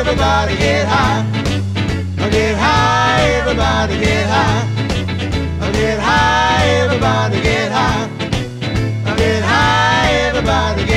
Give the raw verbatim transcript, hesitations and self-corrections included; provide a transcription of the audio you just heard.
everybody get high. Get high, everybody get high. Get high, everybody get high. Get high, everybody get high.